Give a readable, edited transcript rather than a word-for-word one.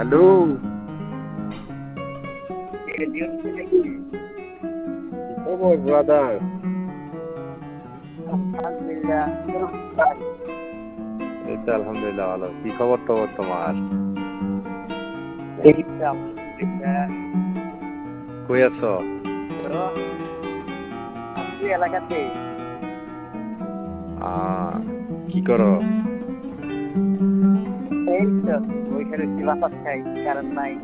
Hello. নাকি? কি খবর ব্রাদার? আলহামদুলিল্লাহ, কিরকম ভাই? এই তো আলহামদুলিল্লাহ ভালো। কি খবর টবর তোমার? এই তো আলহামদুলিল্লাহ। কই আছো? তো আছি এলাকাতে। কি করো? এই তো বসে রয়েছি, বাতাস খাই, কারেন্ট নাই।